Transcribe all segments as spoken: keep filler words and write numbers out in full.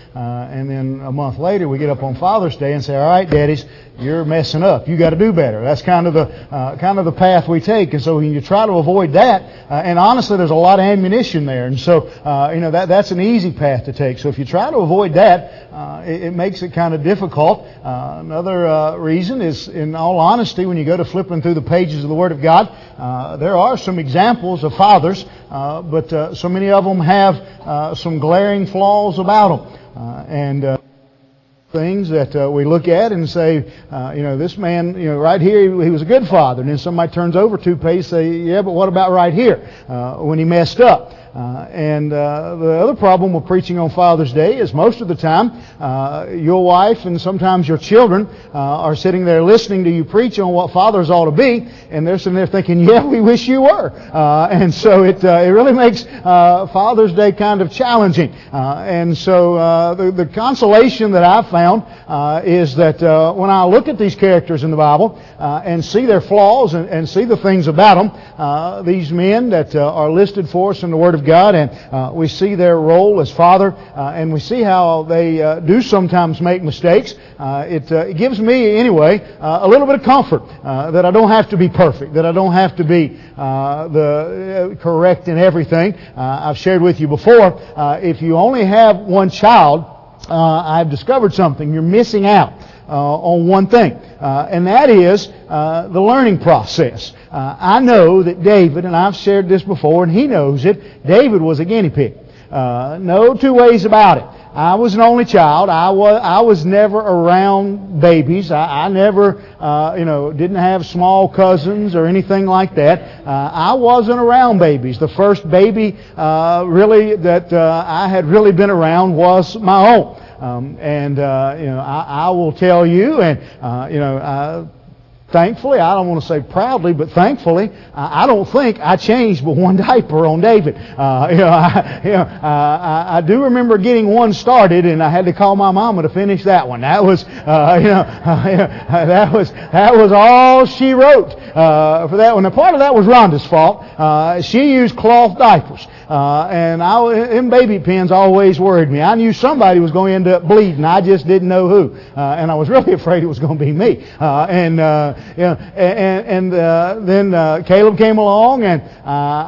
uh, and then a month later we get up on Father's Day and say, all right, daddies, you're messing up. You got to do better. That's kind of the uh, kind of the path we take. And so when you try to avoid that, uh, and honestly, there's a lot of ammunition there. And so, uh, you know, that that's an easy path to take. So if you try to avoid that, uh, it, it makes it kind of difficult. Uh, another uh, reason is, in all honesty, when you go to flipping through the pages of the Word of God, uh, there are some examples of fathers, uh, but uh, so many of them have uh, some glaring flaws about them. Uh, and uh, things that uh, we look at and say, uh, you know, this man, you know, right here, he, he was a good father. And then somebody turns over two pages and say, yeah, but what about right here uh, when he messed up? Uh, and uh, the other problem with preaching on Father's Day is most of the time uh, your wife and sometimes your children uh, are sitting there listening to you preach on what fathers ought to be, and they're sitting there thinking, yeah, we wish you were. Uh, and so it uh, it really makes uh, Father's Day kind of challenging. Uh, and so uh, the, the consolation that I've found uh, is that uh, when I look at these characters in the Bible uh, and see their flaws and, and see the things about them, uh, these men that uh, are listed for us in the Word of God, and uh, we see their role as father, uh, and we see how they uh, do sometimes make mistakes. Uh, it, uh, it gives me, anyway, uh, a little bit of comfort uh, that I don't have to be perfect, that I don't have to be uh, the uh, correct in everything. Uh, I've shared with you before, uh, if you only have one child, uh, I've discovered something. You're missing out uh, on one thing, uh, and that is uh, the learning process. Uh, I know that David, and I've shared this before, and he knows it, David was a guinea pig. Uh, no two ways about it. I was an only child. I was I was never around babies. I, I never, uh, you know, didn't have small cousins or anything like that. Uh, I wasn't around babies. The first baby, uh, really that uh, I had really been around was my own. Um, and uh, you know, I, I will tell you, and uh, you know. I, Thankfully, I don't want to say proudly, but thankfully, I don't think I changed but one diaper on David. Uh, you know, I, you know, uh, I, I do remember getting one started, and I had to call my mama to finish that one. That was, uh, you know, uh, that was that was all she wrote uh, for that one. And part of that was Rhonda's fault. Uh, she used cloth diapers. Uh, and I, them baby pins always worried me. I knew somebody was going to end up bleeding. I just didn't know who. Uh, and I was really afraid it was going to be me. Uh, and, uh, you know, and, and uh, then uh, Caleb came along, and uh,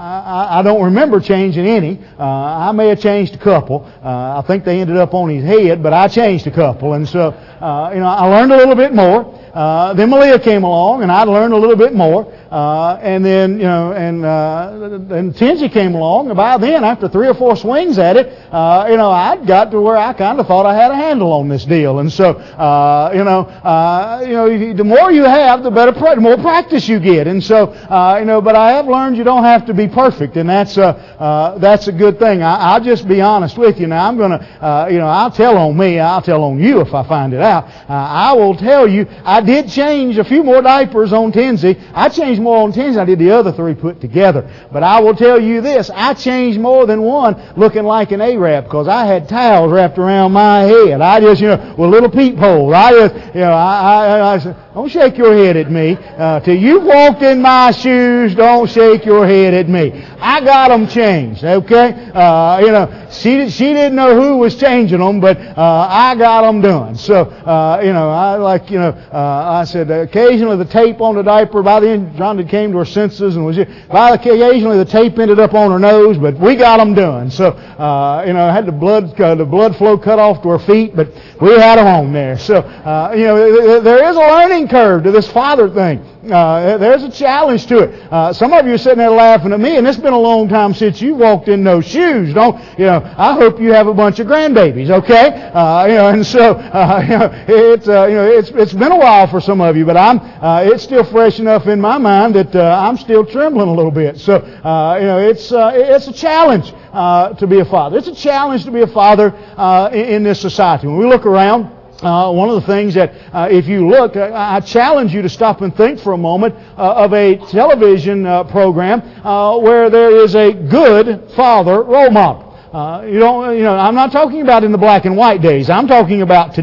I, I don't remember changing any. Uh, I may have changed a couple. Uh, I think they ended up on his head, but I changed a couple. And so, uh, you know, I learned a little bit more. Uh, then Malia came along, and I learned a little bit more. Uh, and then, you know, and uh, then Tinsy came along. And by then, after three or four swings at it, uh, you know, I'd got to where I kind of thought I had a handle on this deal. And so, uh, you know, uh, you know, the more you have, the better, pra- the more practice you get. And so, uh, you know, but I have learned you don't have to be perfect, and that's uh, uh, that's a good thing. I, I'll just be honest with you. Now, I'm going to, uh, you know, I'll tell on me. I'll tell on you if I find it out. Uh, I will tell you, I did change a few more diapers on Tinsy. I changed more on Tinsy than I did the other three put together. But I will tell you this, I changed more than one looking like an Arab, because I had towels wrapped around my head. I just, you know, with little peepholes. I just, you know, I, I, I said, don't shake your head at me. Uh, till you walked in my shoes, don't shake your head at me. I got them changed, okay? Uh, you know, she, she didn't know who was changing them, but uh, I got them done. So, uh, you know, I like, you know, uh, I said, occasionally the tape on the diaper, by then Rhonda came to her senses, and was, by occasionally the tape ended up on her nose, but we got them done. So, uh, you know, I had the blood, uh, the blood flow cut off to her feet, but we had them on there. So, uh, you know, there is a learning curve to this father thing. Uh, there's a challenge to it. Uh, some of you are sitting there laughing at me, and it's been a long time since you walked in those shoes. Don't, you know, I hope you have a bunch of grandbabies, okay? Uh, you know, and so, uh, you know, it's, uh, you know, it's, it's been a while for some of you, but I'm, uh, it's still fresh enough in my mind that, uh, I'm still trembling a little bit. So, uh, you know, it's, uh, it's a challenge, uh, to be a father. It's a challenge to be a father, uh, in, in this society. When we look around, Uh, one of the things that, uh, if you look, uh, I challenge you to stop and think for a moment uh, of a television uh, program uh, where there is a good father role model. Uh, you don't, you know, I'm not talking about in the black and white days. I'm talking about today.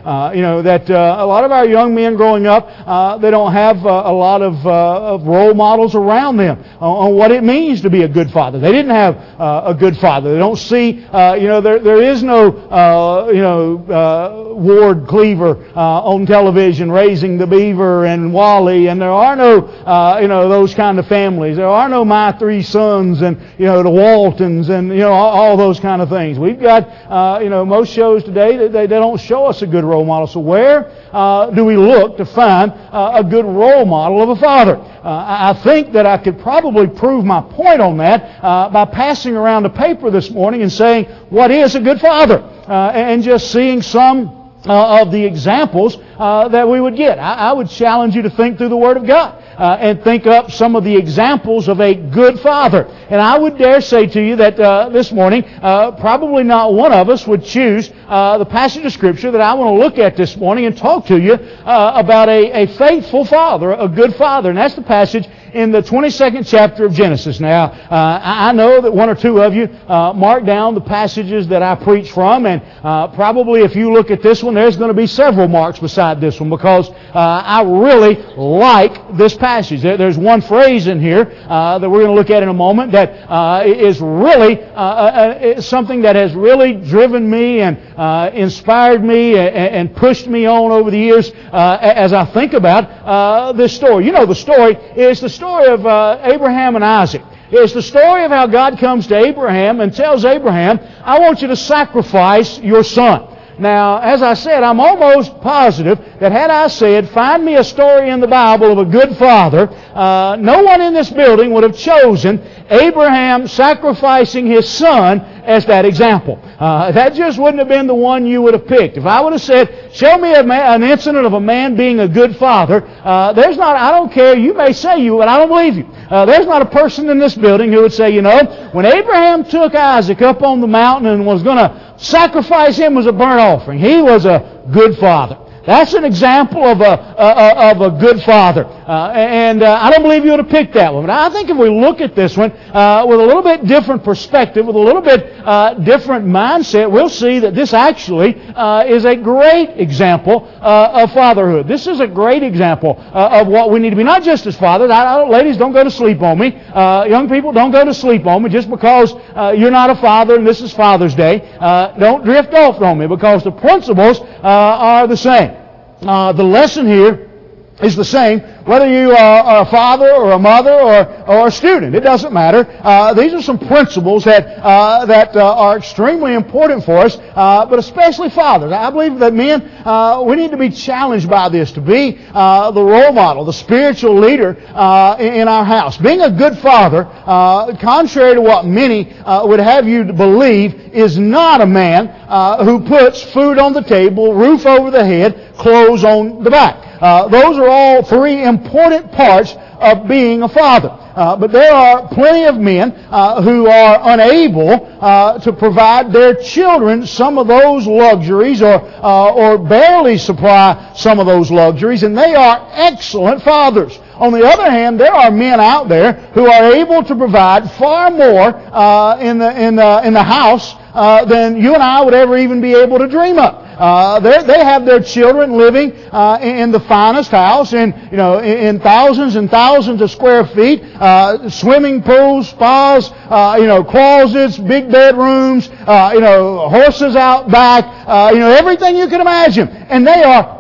Uh, you know, that uh, a lot of our young men growing up, uh, they don't have uh, a lot of, uh, of role models around them on, on what it means to be a good father. They didn't have uh, a good father. They don't see, uh, you know, there there is no, uh, you know, uh, Ward Cleaver uh, on television raising the Beaver and Wally, and there are no, uh, you know, those kind of families. There are no My Three Sons and, you know, the Waltons and, you know, all, all those kind of things. We've got, uh, you know, most shows today, they, they don't show us a good role model. So where uh, do we look to find uh, a good role model of a father? Uh, I think that I could probably prove my point on that uh, by passing around a paper this morning and saying, what is a good father? Uh, and just seeing some Uh, of the examples uh, that we would get. I, I would challenge you to think through the Word of God uh, and think up some of the examples of a good father. And I would dare say to you that uh, this morning, uh, probably not one of us would choose uh, the passage of Scripture that I want to look at this morning and talk to you uh, about a, a faithful father, a good father. And that's the passage in the twenty-second chapter of Genesis. Now, uh, I know that one or two of you uh, mark down the passages that I preach from, and uh, probably if you look at this one, there's going to be several marks beside this one because uh, I really like this passage. There, there's one phrase in here uh, that we're going to look at in a moment that uh, is really uh, uh, something that has really driven me and uh, inspired me and, and pushed me on over the years uh, as I think about uh, this story. You know, the story is the story of uh, Abraham and Isaac. It's the story of how God comes to Abraham and tells Abraham, I want you to sacrifice your son. Now, as I said, I'm almost positive that had I said, find me a story in the Bible of a good father, uh, no one in this building would have chosen Abraham sacrificing his son as that example. Uh, that just wouldn't have been the one you would have picked. If I would have said, show me a man, an incident of a man being a good father, uh, there's not, I don't care, you may say you, but I don't believe you. Uh, there's not a person in this building who would say, you know, when Abraham took Isaac up on the mountain and was going to sacrifice him as a burnt offering, he was a good father. That's an example of a uh, of a good father, uh, and uh, I don't believe you would have picked that one. But I think if we look at this one uh, with a little bit different perspective, with a little bit uh, different mindset, we'll see that this actually uh, is a great example uh, of fatherhood. This is a great example uh, of what we need to be, not just as fathers. I, I, ladies, don't go to sleep on me. Uh, young people, don't go to sleep on me just because uh, you're not a father and this is Father's Day. Uh, don't drift off on me because the principles uh, are the same. Uh, the lesson here is the same whether you are, are a father or a mother or, or a student. It doesn't matter. Uh, these are some principles that uh, that uh, are extremely important for us, uh, but especially fathers. I believe that men, uh, we need to be challenged by this, to be uh, the role model, the spiritual leader uh, in, in our house. Being a good father, uh, contrary to what many uh, would have you to believe, is not a man uh, who puts food on the table, roof over the head, clothes on the back. Uh, those are all three important parts of being a father. Uh, but there are plenty of men uh, who are unable uh, to provide their children some of those luxuries or uh, or barely supply some of those luxuries, and they are excellent fathers. On the other hand, there are men out there who are able to provide far more uh, in the in the in the house uh, than you and I would ever even be able to dream of. Uh, they have their children living uh, in the finest house, in you know, in thousands and thousands of square feet, uh, swimming pools, spas, uh, you know, closets, big bedrooms, uh, you know, horses out back, uh, you know, everything you can imagine, and they are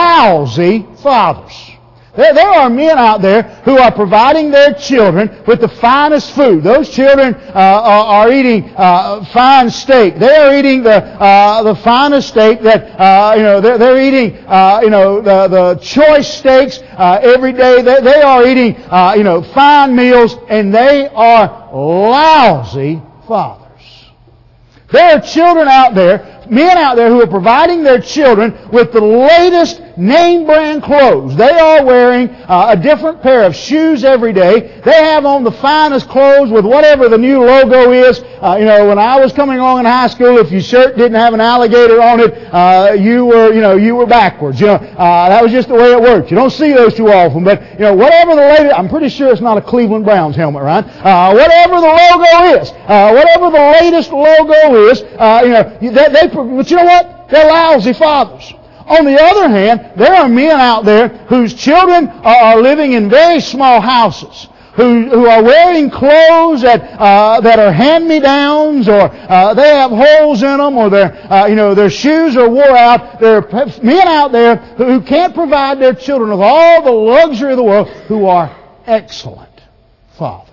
lousy fathers. There, there are men out there who are providing their children with the finest food. Those children uh, are, are eating uh, fine steak. They are eating the uh, the finest steak that uh, you know. They're, they're eating uh, you know the the choice steaks uh, every day. They, they are eating uh, you know fine meals, and they are lousy fathers. There are children out there, men out there who are providing their children with the latest name brand clothes. They are wearing uh, a different pair of shoes every day. They have on the finest clothes with whatever the new logo is. Uh, you know, when I was coming along in high school, if your shirt didn't have an alligator on it, uh, you were, you know, you were backwards. You know, uh, that was just the way it worked. You don't see those too often, but you know, whatever the latest, I'm pretty sure it's not a Cleveland Browns helmet, right? Uh, whatever the logo is, uh, whatever the latest logo is, uh, you know, they, they, but you know what? They're lousy fathers. On the other hand, there are men out there whose children are living in very small houses, who, who are wearing clothes that uh, that are hand-me-downs, or uh, they have holes in them, or their uh, you know their shoes are wore out. There are men out there who can't provide their children with all the luxury of the world, who are excellent fathers.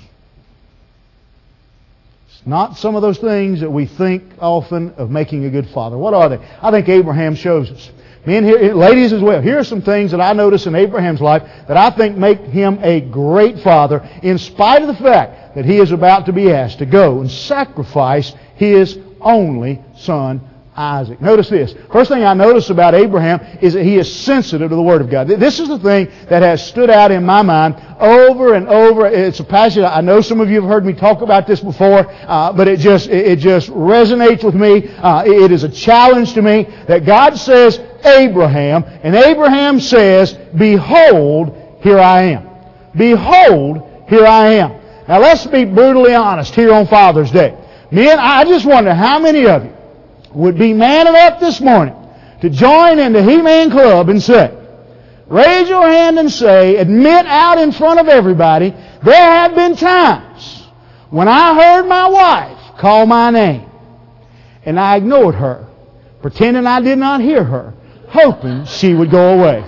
It's not some of those things that we think often of making a good father. What are they? I think Abraham shows us. Men here, ladies as well, here are some things that I notice in Abraham's life that I think make him a great father, in spite of the fact that he is about to be asked to go and sacrifice his only son, Isaac. Notice this. First thing I notice about Abraham is that he is sensitive to the Word of God. This is the thing that has stood out in my mind over and over. It's a passage, I know some of you have heard me talk about this before, uh, but it just it just resonates with me. Uh, it is a challenge to me that God says, Abraham, and Abraham says, behold, here I am. Behold, here I am. Now let's be brutally honest here on Father's Day. Men, I just wonder how many of you would be man enough this morning to join in the He-Man Club and say, raise your hand and say, admit out in front of everybody, there have been times when I heard my wife call my name and I ignored her, pretending I did not hear her, hoping she would go away.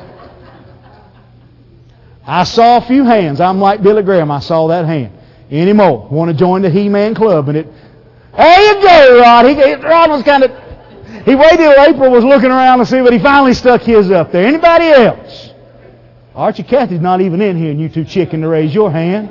I saw a few hands. I'm like Billy Graham. I saw that hand. Any more? Want to join the He-Man Club? And it, there you go, Rod. He, Rod was kind of, he waited till April was looking around to see, but he finally stuck his up there. Anybody else? Archie Cathy's not even in here, and you too chicken to raise your hand.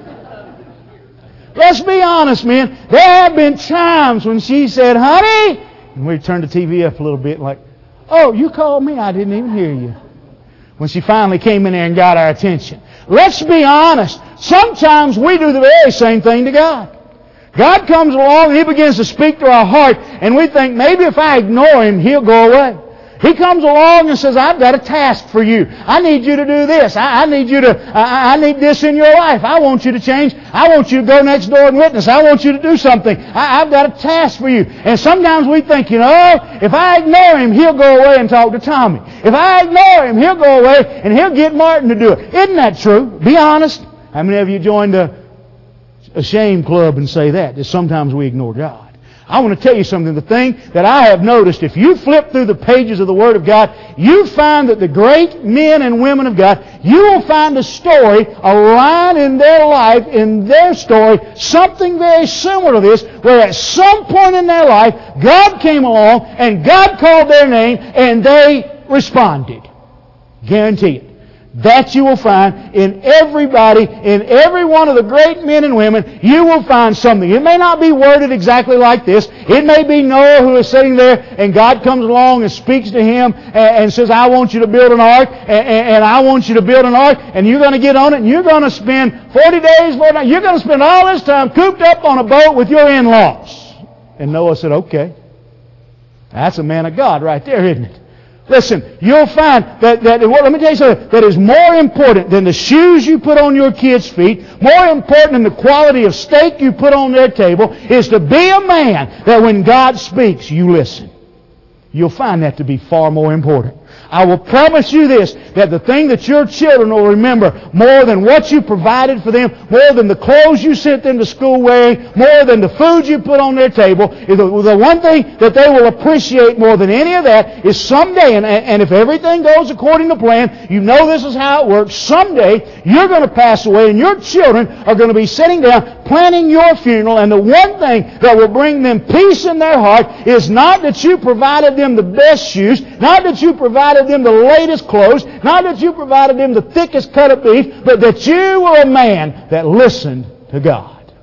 Let's be honest, men. There have been times when she said, honey, and we turned the T V up a little bit like, oh, you called me? I didn't even hear you. When she finally came in there and got our attention. Let's be honest. Sometimes we do the very same thing to God. God comes along and He begins to speak to our heart, and we think, maybe if I ignore Him, He'll go away. He comes along and says, I've got a task for you. I need you to do this. I, I need you to, I, I need this in your life. I want you to change. I want you to go next door and witness. I want you to do something. I, I've got a task for you. And sometimes we think, you know, if I ignore Him, He'll go away and talk to Tommy. If I ignore Him, He'll go away and He'll get Martin to do it. Isn't that true? Be honest. How many of you joined a, a shame club and say that? That sometimes we ignore God. I want to tell you something. The thing that I have noticed, if you flip through the pages of the Word of God, you find that the great men and women of God, you will find a story, a line in their life, in their story, something very similar to this, where at some point in their life, God came along and God called their name and they responded. Guarantee it. That you will find in everybody, in every one of the great men and women, you will find something. It may not be worded exactly like this. It may be Noah who is sitting there and God comes along and speaks to him and, and says, I want you to build an ark, and, and, and I want you to build an ark, and you're going to get on it, and you're going to spend forty days, forty nights, you're going to spend all this time cooped up on a boat with your in-laws. And Noah said, okay. That's a man of God right there, isn't it? Listen, you'll find that, that well, let me tell you something, that is more important than the shoes you put on your kids' feet, more important than the quality of steak you put on their table, is to be a man that when God speaks, you listen. You'll find that to be far more important. I will promise you this, that the thing that your children will remember more than what you provided for them, more than the clothes you sent them to school wearing, more than the food you put on their table, is the, the one thing that they will appreciate more than any of that is someday, and, and if everything goes according to plan, you know this is how it works, someday you're going to pass away and your children are going to be sitting down planning your funeral, and the one thing that will bring them peace in their heart is not that you provided them the best shoes, not that you provided them the latest clothes, not that you provided them the thickest cut of beef, but that you were a man that listened to God.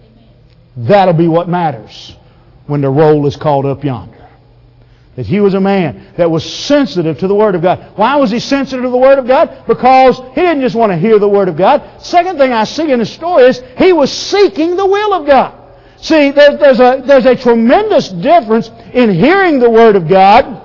That'll be what matters when the roll is called up yonder. That he was a man that was sensitive to the Word of God. Why was he sensitive to the Word of God? Because he didn't just want to hear the Word of God. Second thing I see in the story is he was seeking the will of God. See, there's, there's, a, there's a tremendous difference in hearing the Word of God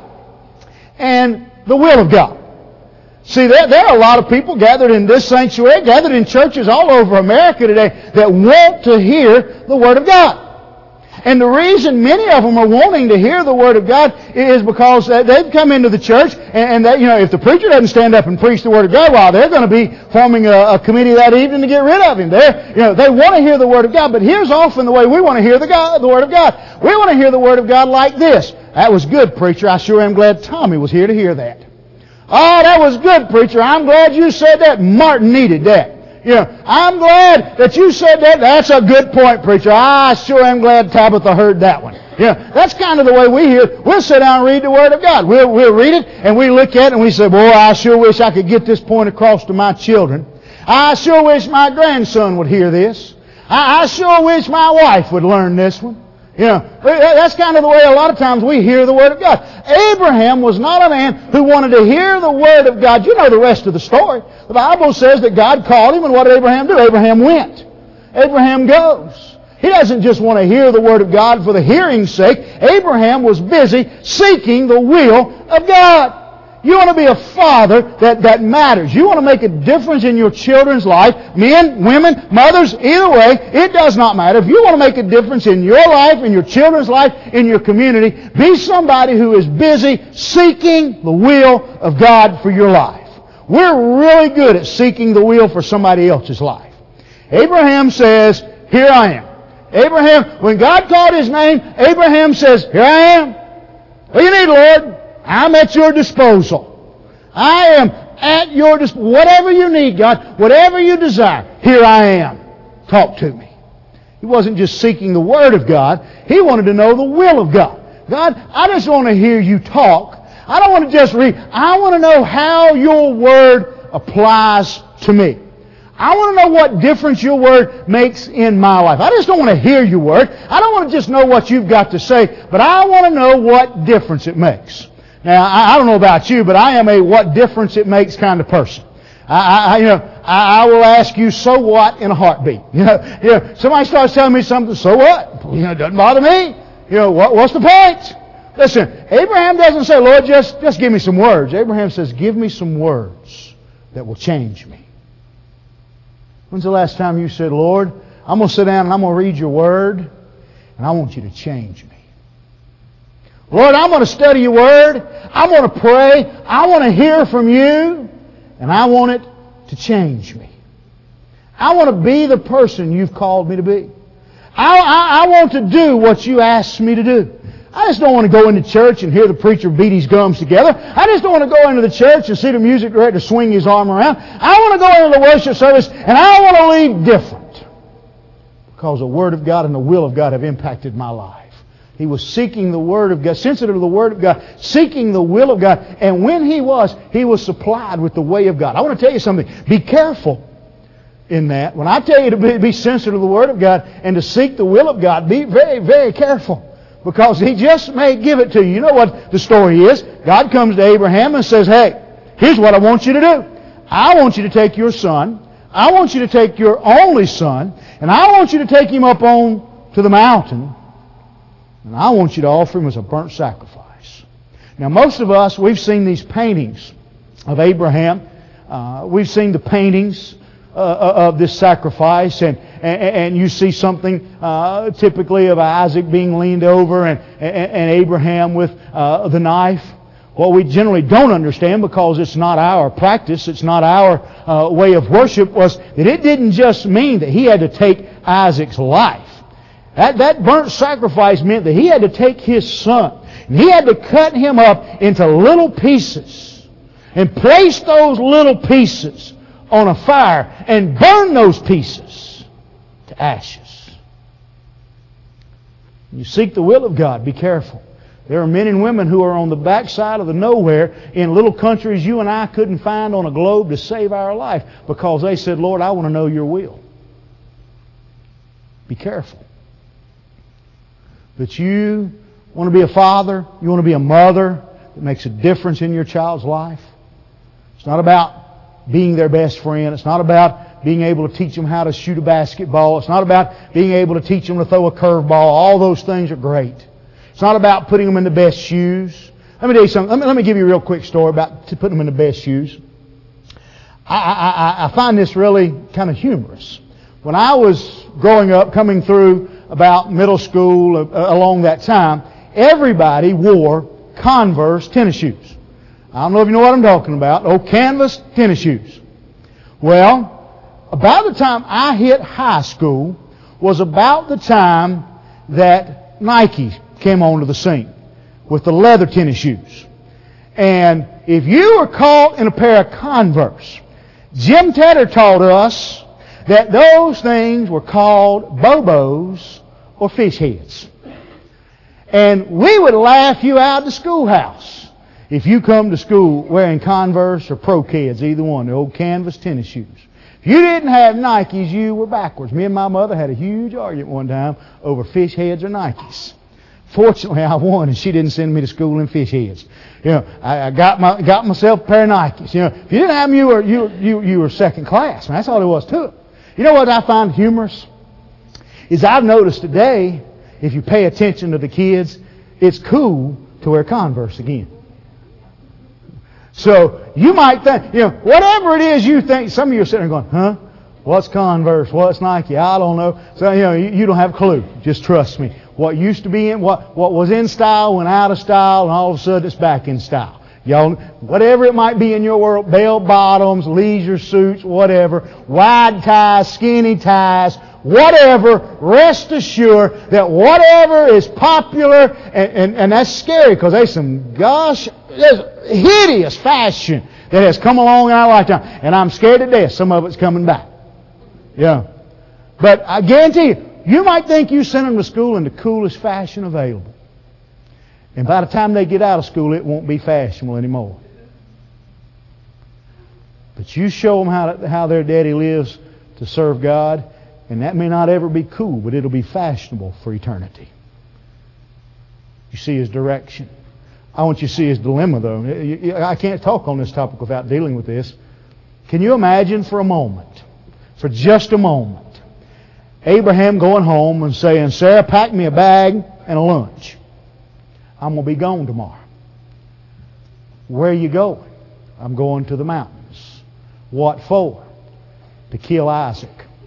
and the will of God. See, there, there are a lot of people gathered in this sanctuary, gathered in churches all over America today that want to hear the Word of God. And the reason many of them are wanting to hear the Word of God is because they've come into the church and they, you know, if the preacher doesn't stand up and preach the Word of God, well, they're going to be forming a, a committee that evening to get rid of him. They're, you know, they want to hear the Word of God, but here's often the way we want to hear the, God, the Word of God. We want to hear the Word of God like this. That was good, preacher. I sure am glad Tommy was here to hear that. Oh, that was good, preacher. I'm glad you said that. Martin needed that. You know, I'm glad that you said that. That's a good point, preacher. I sure am glad Tabitha heard that one. You know, that's kind of the way we hear. We'll sit down and read the Word of God. We'll, we'll read it and we look at it and we say, boy, I sure wish I could get this point across to my children. I sure wish my grandson would hear this. I, I sure wish my wife would learn this one. You know, that's kind of the way a lot of times we hear the Word of God. Abraham was not a man who wanted to hear the Word of God. You know the rest of the story. The Bible says that God called him, and what did Abraham do? Abraham went. Abraham goes. He doesn't just want to hear the Word of God for the hearing's sake. Abraham was busy seeking the will of God. You want to be a father that, that matters. You want to make a difference in your children's life. Men, women, mothers, either way, it does not matter. If you want to make a difference in your life, in your children's life, in your community, be somebody who is busy seeking the will of God for your life. We're really good at seeking the will for somebody else's life. Abraham says, here I am. Abraham, when God called his name, Abraham says, here I am. What do you need, Lord? I'm at your disposal. I am at your disposal. Whatever you need, God, whatever you desire, here I am. Talk to me. He wasn't just seeking the Word of God. He wanted to know the will of God. God, I just want to hear you talk. I don't want to just read. I want to know how your Word applies to me. I want to know what difference your Word makes in my life. I just don't want to hear your Word. I don't want to just know what you've got to say, but I want to know what difference it makes. Now, I don't know about you, but I am a what difference it makes kind of person. I, I you know, I, I will ask you, so what, in a heartbeat. You know, you know, somebody starts telling me something, so what? You know, it doesn't bother me. You know, what, what's the point? Listen, Abraham doesn't say, Lord, just, just give me some words. Abraham says, give me some words that will change me. When's the last time you said, Lord, I'm going to sit down and I'm going to read your Word, and I want you to change me. Lord, I'm going to study your Word. I want to pray. I want to hear from you. And I want it to change me. I want to be the person you've called me to be. I, I, I want to do what you asked me to do. I just don't want to go into church and hear the preacher beat his gums together. I just don't want to go into the church and see the music director swing his arm around. I want to go into the worship service and I want to leave different. Because the Word of God and the will of God have impacted my life. He was seeking the Word of God, sensitive to the Word of God, seeking the will of God. And when he was, he was supplied with the way of God. I want to tell you something. Be careful in that. When I tell you to be, be sensitive to the Word of God and to seek the will of God, be very, very careful. Because He just may give it to you. You know what the story is? God comes to Abraham and says, hey, here's what I want you to do. I want you to take your son. I want you to take your only son. And I want you to take him up on to the mountain. And I want you to offer him as a burnt sacrifice. Now, most of us, we've seen these paintings of Abraham. Uh, we've seen the paintings uh, of this sacrifice. And, and, and you see something uh, typically of Isaac being leaned over and, and, and Abraham with uh, the knife. What we generally don't understand, because it's not our practice, it's not our uh, way of worship, was that it didn't just mean that he had to take Isaac's life. That, that burnt sacrifice meant that he had to take his son and he had to cut him up into little pieces and place those little pieces on a fire and burn those pieces to ashes. When you seek the will of God, be careful. There are men and women who are on the backside of the nowhere in little countries you and I couldn't find on a globe to save our life because they said, Lord, I want to know your will. Be careful. That you want to be a father, you want to be a mother that makes a difference in your child's life. It's not about being their best friend. It's not about being able to teach them how to shoot a basketball. It's not about being able to teach them to throw a curveball. All those things are great. It's not about putting them in the best shoes. Let me tell you something. Let me, let me give you a real quick story about putting them in the best shoes. I, I, I find this really kind of humorous. When I was growing up, coming through about middle school, uh, along that time, everybody wore Converse tennis shoes. I don't know if you know what I'm talking about. Old canvas tennis shoes. Well, about the time I hit high school was about the time that Nike came onto the scene with the leather tennis shoes. And if you were caught in a pair of Converse, Jim Tedder taught us that those things were called bobos or fish heads. And we would laugh you out of the schoolhouse if you come to school wearing Converse or Pro Kids, either one, the old canvas tennis shoes. If you didn't have Nikes, you were backwards. Me and my mother had a huge argument one time over fish heads or Nikes. Fortunately, I won, and she didn't send me to school in fish heads. You know, I, I got my got myself a pair of Nikes. You know, if you didn't have them, you were you you you were second class. Man, that's all there was to it. You know what I find humorous is I've noticed today, if you pay attention to the kids, it's cool to wear Converse again. So you might think, you know, whatever it is you think. Some of you are sitting there going, huh? What's Converse? What's Nike? I don't know. So, you know, you, you don't have a clue. Just trust me. What used to be in, what, what was in style went out of style, and all of a sudden it's back in style. Y'all, whatever it might be in your world, bell bottoms, leisure suits, whatever, wide ties, skinny ties, whatever, rest assured that whatever is popular, and, and, and that's scary because there's some, gosh, there's hideous fashion that has come along in our lifetime. And I'm scared to death some of it's coming back. Yeah. But I guarantee you, you might think you sent them to school in the coolest fashion available. And by the time they get out of school, it won't be fashionable anymore. But you show them how, how their daddy lives to serve God, and that may not ever be cool, but it'll be fashionable for eternity. You see his direction. I want you to see his dilemma, though. I can't talk on this topic without dealing with this. Can you imagine for a moment, for just a moment, Abraham going home and saying, Sarah, pack me a bag and a lunch. I'm going to be gone tomorrow. Where are you going? I'm going to the mountains. What for? To kill Isaac.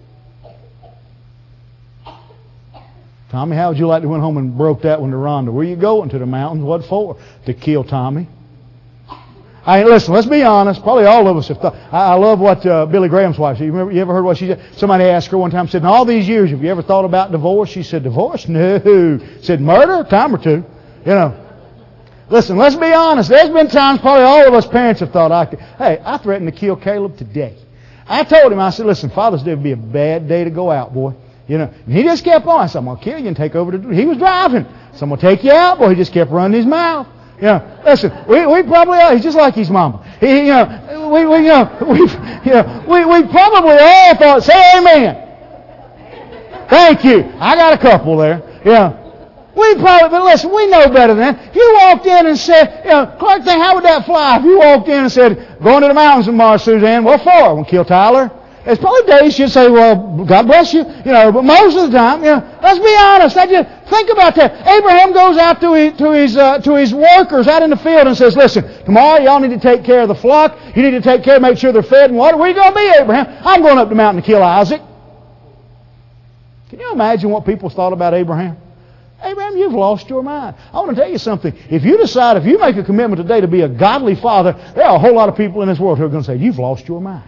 Tommy, how would you like to went home and broke that one to Rhonda? Where are you going? To the mountains. What for? To kill Tommy. I mean, listen, let's be honest. Probably all of us have thought. I, I love what uh, Billy Graham's wife said. You, remember, you ever heard what she said? Somebody asked her one time, said, in all these years, have you ever thought about divorce? She said, divorce? No. Said, murder? A time or two. You know. Listen, let's be honest. There's been times probably all of us parents have thought, I could, hey, I threatened to kill Caleb today. I told him, I said, listen, Father's Day would be a bad day to go out, boy. You know, and he just kept on. I said, I'm going to kill you and take over the... He was driving. So I'm going to take you out, boy. He just kept running his mouth. You know, listen, we, we probably are. He's just like his mama. He, you know, we, we, you know, we, you know, we, we probably all thought, say amen. Thank you. I got a couple there. Yeah. We probably, but listen, we know better than that. If you walked in and said, you know, Clark, thing, how would that fly? If you walked in and said, going to the mountains tomorrow, Suzanne, what for? I'm going to kill Tyler. There's probably days you'd say, well, God bless you, you know, but most of the time, you know, let's be honest. I just think about that. Abraham goes out to his, to his, uh, to his workers out in the field and says, listen, tomorrow y'all need to take care of the flock. You need to take care, make sure they're fed and watered. Where are you going to be, Abraham? I'm going up the mountain to kill Isaac. Can you imagine what people thought about Abraham? Abraham, you've lost your mind. I want to tell you something. If you decide, if you make a commitment today to be a godly father, there are a whole lot of people in this world who are going to say, you've lost your mind.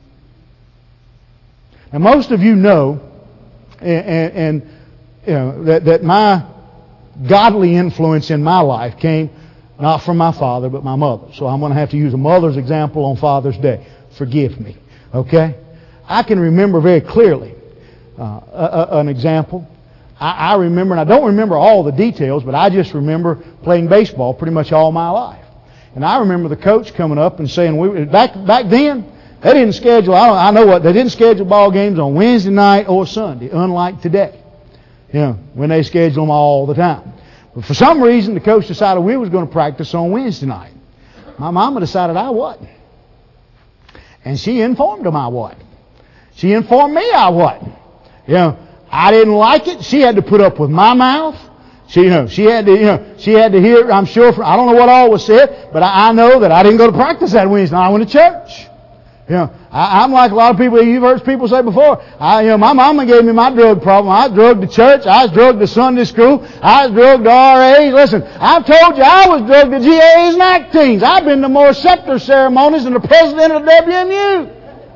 Now, most of you know, and, and, and you know, that, that my godly influence in my life came not from my father, but my mother. So I'm going to have to use a mother's example on Father's Day. Forgive me. Okay? I can remember very clearly uh, a, a, an example. I, I remember, and I don't remember all the details, but I just remember playing baseball pretty much all my life. And I remember the coach coming up and saying, we back back then, they didn't schedule, I, don't, I know what, they didn't schedule ball games on Wednesday night or Sunday, unlike today. You know, when they schedule them all the time. But for some reason, the coach decided we was going to practice on Wednesday night. My mama decided I wasn't. And she informed them I wasn't. She informed me I wasn't. You know, I didn't like it. She had to put up with my mouth. She, you know, she had to, you know, she had to hear, I'm sure, from, I don't know what all was said, but I, I know that I didn't go to practice that Wednesday night. I went to church. You know, I, I'm like a lot of people, you've heard people say before, I, you know, my mama gave me my drug problem. I was drugged to church. I was drugged to Sunday school. I was drugged to R As. Listen, I've told you I was drugged to G As and Actines. I've been to more scepter ceremonies than the president of W M U.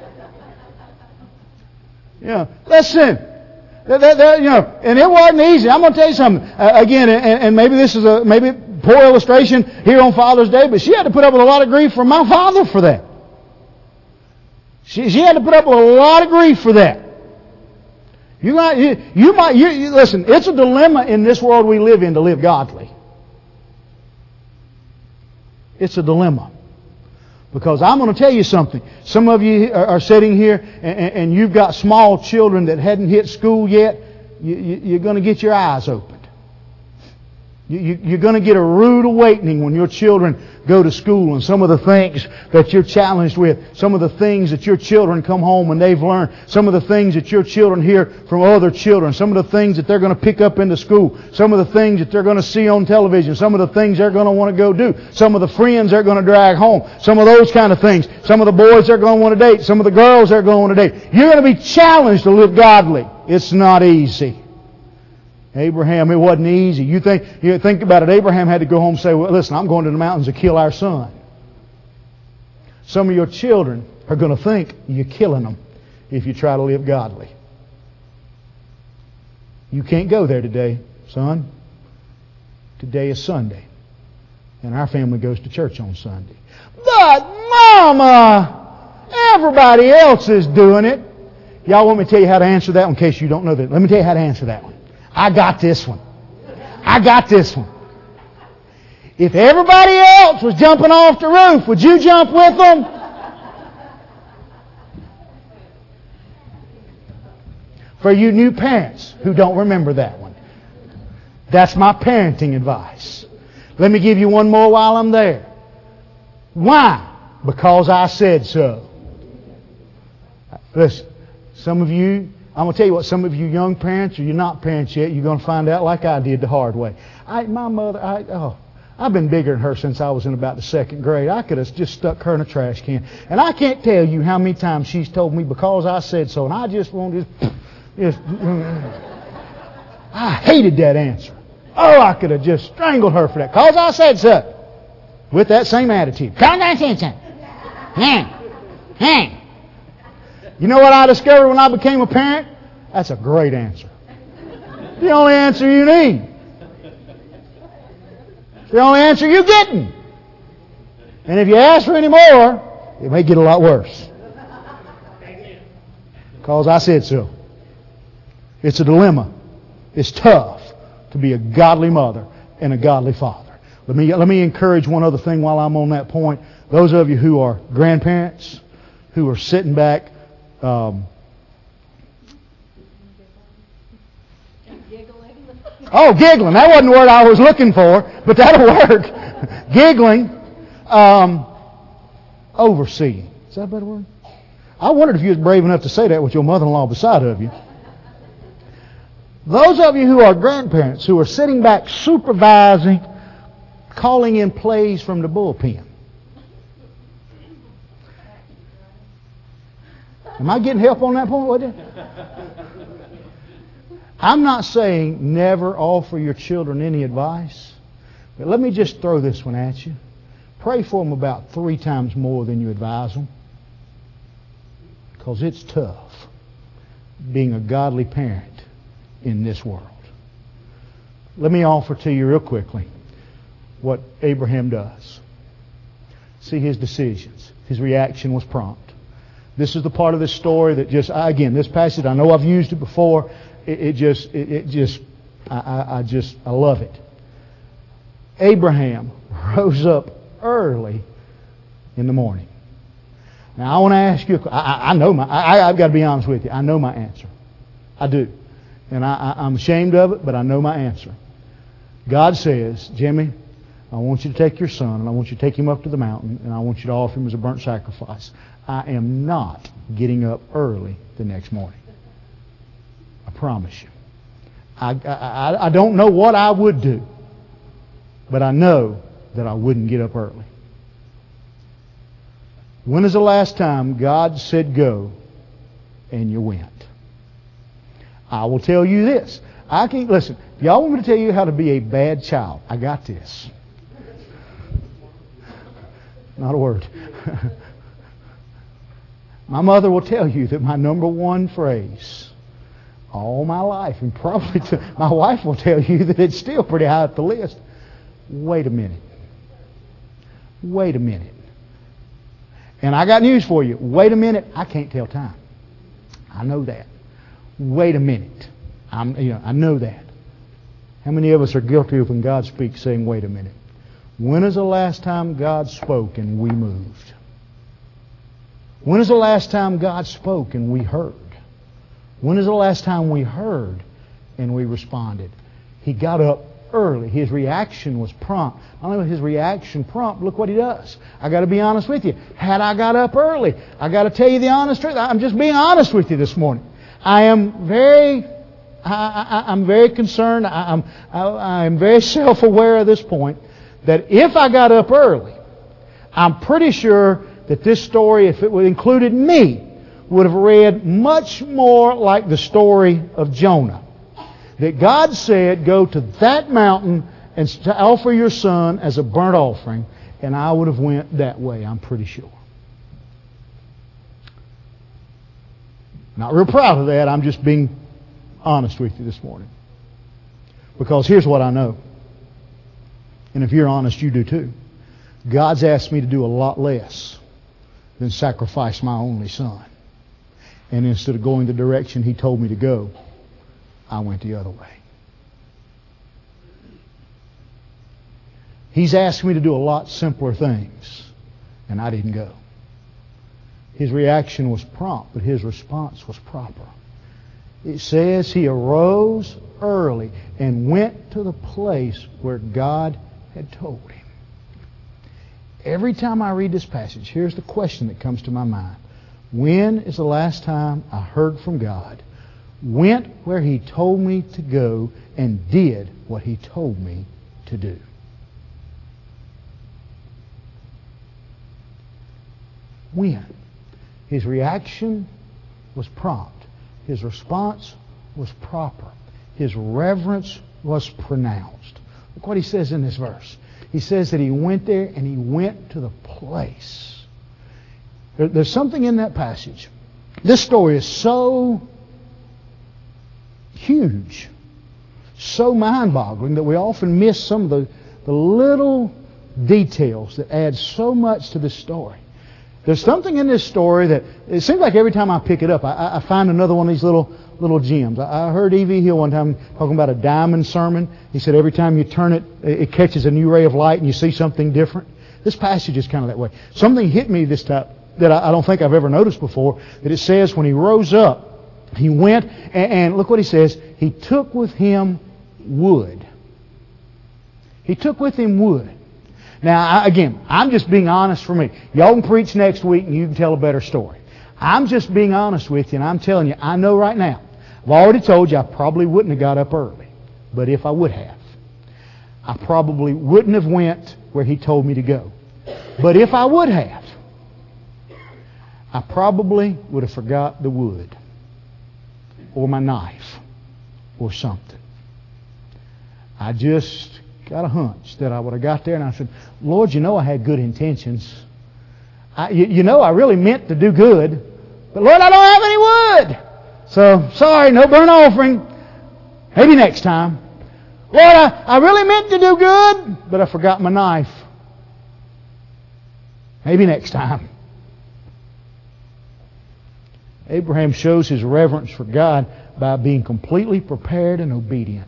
You know, listen. That, that, that, you know, and it wasn't easy. I'm going to tell you something. Uh, again, and, and maybe this is a maybe poor illustration here on Father's Day, but she had to put up with a lot of grief from my father for that. She, she had to put up with a lot of grief for that. You might, you, you might, you, you, listen, it's a dilemma in this world we live in to live godly. It's a dilemma. Because I'm going to tell you something. Some of you are, are sitting here and, and you've got small children that hadn't hit school yet. You, you, you're going to get your eyes opened. You, you, you're going to get a rude awakening when your children go to school and some of the things that you're challenged with, some of the things that your children come home and they've learned, some of the things that your children hear from other children, some of the things that they're going to pick up into school, some of the things that they're going to see on television, some of the things they're going to want to go do, some of the friends they're going to drag home, some of those kind of things, some of the boys they're going to want to date, some of the girls they're going to want to date. You're going to be challenged to live godly. It's not easy. Abraham, it wasn't easy. You think, you think about it, Abraham had to go home and say, well, listen, I'm going to the mountains to kill our son. Some of your children are going to think you're killing them if you try to live godly. You can't go there today, son. Today is Sunday. And our family goes to church on Sunday. But, Mama, everybody else is doing it. Y'all want me to tell you how to answer that one in case you don't know that? Let me tell you how to answer that one. I got this one. I got this one. If everybody else was jumping off the roof, would you jump with them? For you new parents who don't remember that one. That's my parenting advice. Let me give you one more while I'm there. Why? Because I said so. Listen, some of you, I'm going to tell you what, some of you young parents, or you're not parents yet, you're going to find out like I did the hard way. I, my mother, I, oh, I've been bigger than her since I was in about the second grade. I could have just stuck her in a trash can. And I can't tell you how many times she's told me because I said so. And I just wanted to just, I hated that answer. Oh, I could have just strangled her for that. Because I said so. With that same attitude. Because I said so. Yeah. Yeah. You know what I discovered when I became a parent? That's a great answer. The only answer you need. It's the only answer you're getting. And if you ask for any more, it may get a lot worse. Because I said so. It's a dilemma. It's tough to be a godly mother and a godly father. Let me, let me encourage one other thing while I'm on that point. Those of you who are grandparents, who are sitting back, Um, oh, giggling. That wasn't the word I was looking for, but that'll work. Giggling. Um, overseeing. Is that a better word? I wondered if you was brave enough to say that with your mother-in-law beside of you. Those of you who are grandparents, who are sitting back supervising, calling in plays from the bullpen. Am I getting help on that point with you? I'm not saying never offer your children any advice, but let me just throw this one at you. Pray for them about three times more than you advise them, because it's tough being a godly parent in this world. Let me offer to you real quickly what Abraham does. See his decisions. His reaction was prompt. This is the part of this story that just, again, this passage, I know I've used it before. It, it just, it, it just, I, I, I just, I love it. Abraham rose up early in the morning. Now I want to ask you, I, I know my, I, I've got to be honest with you. I know my answer. I do. And I, I, I'm ashamed of it, but I know my answer. God says, Jimmy, I want you to take your son and I want you to take him up to the mountain and I want you to offer him as a burnt sacrifice. I am not getting up early the next morning. I promise you. I, I, I don't know what I would do, but I know that I wouldn't get up early. When is the last time God said go and you went? I will tell you this. I can't, listen, y'all want me to tell you how to be a bad child? I got this. Not a word. My mother will tell you that my number one phrase all my life, and probably to, my wife will tell you that it's still pretty high up the list. Wait a minute. Wait a minute. And I got news for you. Wait a minute. I can't tell time. I know that. Wait a minute. I'm, you know, I know that. How many of us are guilty of when God speaks saying, wait a minute? When is the last time God spoke and we moved? When is the last time God spoke and we heard? When is the last time we heard and we responded? He got up early. His reaction was prompt. Not only was his reaction prompt, look what he does. I got to be honest with you. Had I got up early, I got to tell you the honest truth. I'm just being honest with you this morning. I am very, I, I, I'm very concerned. I, I'm, I, I'm very self-aware at this point that if I got up early, I'm pretty sure that this story, if it would included me, would have read much more like the story of Jonah. That God said, go to that mountain and offer your son as a burnt offering, and I would have went that way, I'm pretty sure. Not real proud of that. I'm just being honest with you this morning. Because here's what I know. And if you're honest, you do too. God's asked me to do a lot less than sacrifice my only son. And instead of going the direction He told me to go, I went the other way. He's asked me to do a lot simpler things, and I didn't go. His reaction was prompt, but his response was proper. It says he arose early and went to the place where God had told him. Every time I read this passage, here's the question that comes to my mind. When is the last time I heard from God, went where He told me to go, and did what He told me to do? When? His reaction was prompt. His response was proper. His reverence was pronounced. Look what he says in this verse. He says that he went there and he went to the place. There, there's something in that passage. This story is so huge, so mind-boggling that we often miss some of the, the little details that add so much to this story. There's something in this story that it seems like every time I pick it up, I, I find another one of these little little gems. I, I heard E V Hill one time talking about a diamond sermon. He said every time you turn it, it catches a new ray of light and you see something different. This passage is kind of that way. Something hit me this time that I, I don't think I've ever noticed before, that it says when he rose up, he went, and, and look what he says, he took with him wood. He took with him wood. Now, I, again, I'm just being honest for me. Y'all can preach next week and you can tell a better story. I'm just being honest with you, and I'm telling you, I know right now, I've already told you I probably wouldn't have got up early. But if I would have, I probably wouldn't have went where He told me to go. But if I would have, I probably would have forgot the wood or my knife or something. I just got a hunch that I would have got there and I said, Lord, you know I had good intentions. I, you, you know I really meant to do good. But Lord, I don't have any wood. So, sorry, no burnt offering. Maybe next time. Lord, I, I really meant to do good, but I forgot my knife. Maybe next time. Abraham shows his reverence for God by being completely prepared and obedient.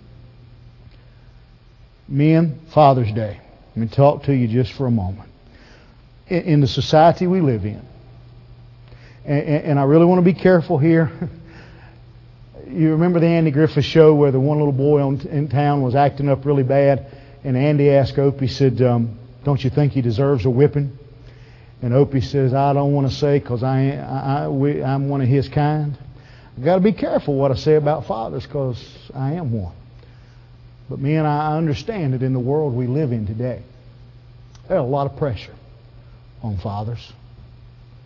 Men, Father's Day. Let me talk to you just for a moment. In, in the society we live in, and, and I really want to be careful here. You remember the Andy Griffith show where the one little boy on, in town was acting up really bad, and Andy asked Opie, said, um, don't you think he deserves a whipping? And Opie says, I don't want to say because I, I, I, we, I'm one of his kind. I've got to be careful what I say about fathers because I am one. But men, I understand that in the world we live in today, there's a lot of pressure on fathers.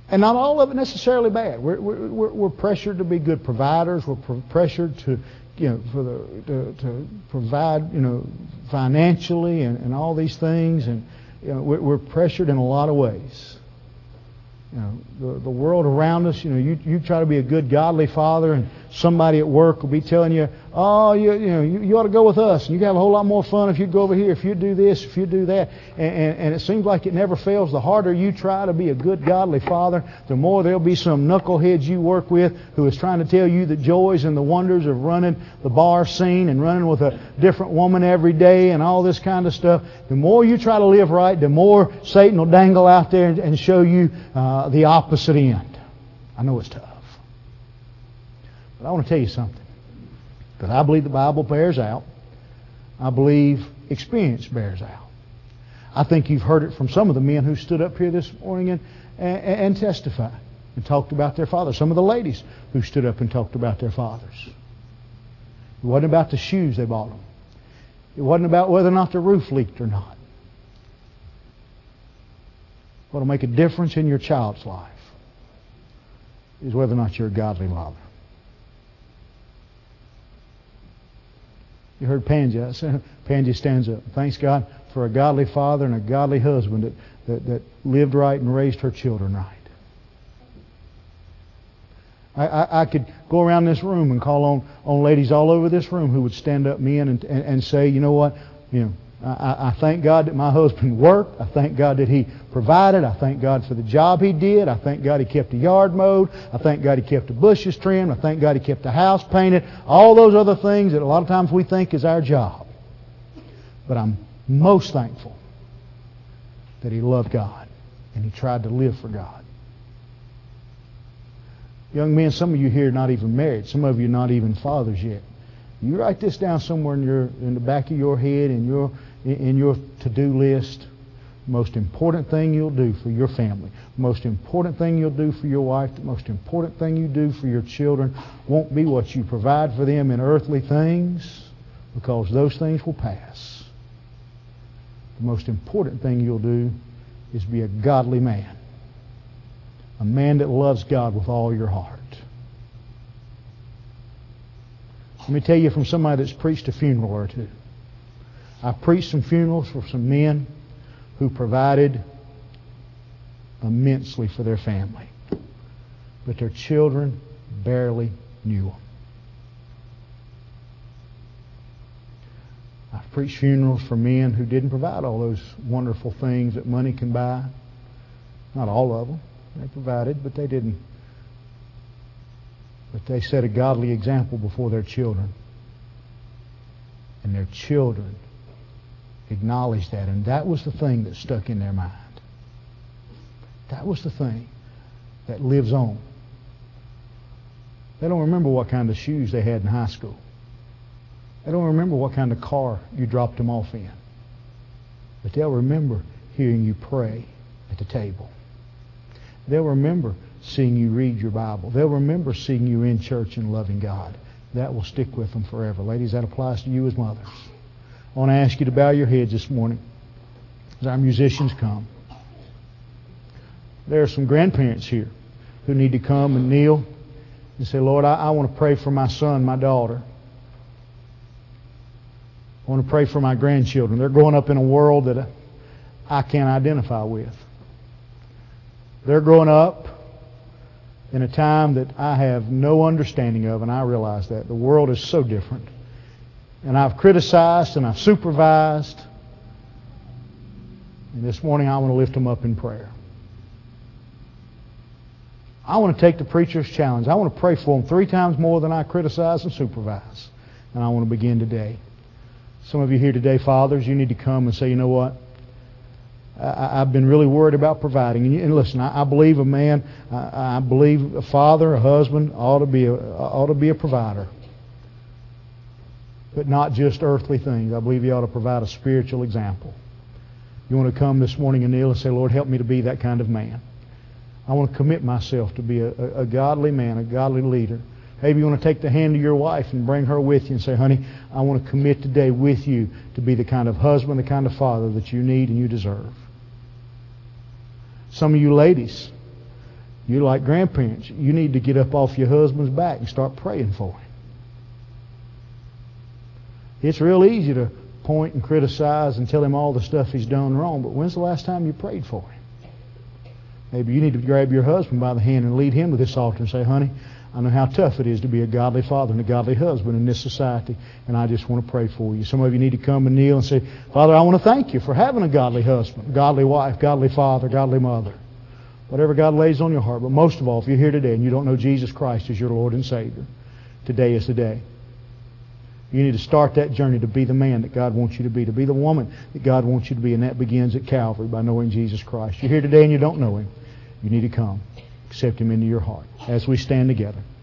And not all of it necessarily bad. We're, we're, we're pressured to be good providers. We're pressured to, you know, for the to, to provide, you know, financially and, and all these things. And you know, we're, we're pressured in a lot of ways. You know, the, the world around us, you know, you, you try to be a good, godly father, and somebody at work will be telling you, oh, you, you know, you, you ought to go with us, and you can have a whole lot more fun if you go over here, if you do this, if you do that. And, and, and it seems like it never fails. The harder you try to be a good, godly father, the more there'll be some knuckleheads you work with who is trying to tell you the joys and the wonders of running the bar scene and running with a different woman every day and all this kind of stuff. The more you try to live right, the more Satan will dangle out there and, and show you uh, the opposite end. I know it's tough. But I want to tell you something. Because I believe the Bible bears out. I believe experience bears out. I think you've heard it from some of the men who stood up here this morning and, and, and testified and talked about their fathers. Some of the ladies who stood up and talked about their fathers. It wasn't about the shoes they bought them. It wasn't about whether or not the roof leaked or not. What will make a difference in your child's life is whether or not you're a godly father. You heard Panji. Panji stands up. Thanks God for a godly father and a godly husband that, that, that lived right and raised her children right. I, I, I could go around this room and call on, on ladies all over this room who would stand up men and, and, and say, you know what, you know, I, I thank God that my husband worked. I thank God that he provided. I thank God for the job he did. I thank God he kept the yard mowed. I thank God he kept the bushes trimmed. I thank God he kept the house painted. All those other things that a lot of times we think is our job. But I'm most thankful that he loved God and he tried to live for God. Young men, some of you here are not even married. Some of you are not even fathers yet. You write this down somewhere in your in the back of your head, in your in your to-do list. Most important thing you'll do for your family, most important thing you'll do for your wife, the most important thing you do for your children won't be what you provide for them in earthly things, because those things will pass. The most important thing you'll do is be a godly man, a man that loves God with all your heart. Let me tell you from somebody that's preached a funeral or two. I've preached some funerals for some men who provided immensely for their family, but their children barely knew them. I've preached funerals for men who didn't provide all those wonderful things that money can buy. Not all of them. They provided, but they didn't. But they set a godly example before their children. And their children acknowledged that. And that was the thing that stuck in their mind. That was the thing that lives on. They don't remember what kind of shoes they had in high school. They don't remember what kind of car you dropped them off in. But they'll remember hearing you pray at the table. They'll remember seeing you read your Bible. They'll remember seeing you in church and loving God. That will stick with them forever. Ladies, that applies to you as mothers. I want to ask you to bow your heads this morning as our musicians come. There are some grandparents here who need to come and kneel and say, Lord, I, I want to pray for my son, my daughter. I want to pray for my grandchildren. They're growing up in a world that I can't identify with. They're growing up in a time that I have no understanding of, and I realize that. The world is so different. And I've criticized and I've supervised. And this morning I want to lift them up in prayer. I want to take the preacher's challenge. I want to pray for them three times more than I criticize and supervise. And I want to begin today. Some of you here today, fathers, you need to come and say, you know what? I, I've been really worried about providing. And, you, and listen, I, I believe a man, I, I believe a father, a husband ought to be a, ought to be a provider. But not just earthly things. I believe he ought to provide a spiritual example. You want to come this morning and kneel and say, Lord, help me to be that kind of man. I want to commit myself to be a, a, a godly man, a godly leader. Maybe you want to take the hand of your wife and bring her with you and say, honey, I want to commit today with you to be the kind of husband, the kind of father that you need and you deserve. Some of you ladies, You're like grandparents. You need to get up off your husband's back and start praying for him. It's real easy to point and criticize and tell him all the stuff he's done wrong, but when's the last time you prayed for him? Maybe you need to grab your husband by the hand and lead him to this altar and say, honey, I know how tough it is to be a godly father and a godly husband in this society, and I just want to pray for you. Some of you need to come and kneel and say, Father, I want to thank you for having a godly husband, godly wife, godly father, godly mother. Whatever God lays on your heart. But most of all, if you're here today and you don't know Jesus Christ as your Lord and Savior, today is the day. You need to start that journey to be the man that God wants you to be, to be the woman that God wants you to be, and that begins at Calvary by knowing Jesus Christ. You're here today and you don't know Him. You need to come. Accept Him into your heart as we stand together.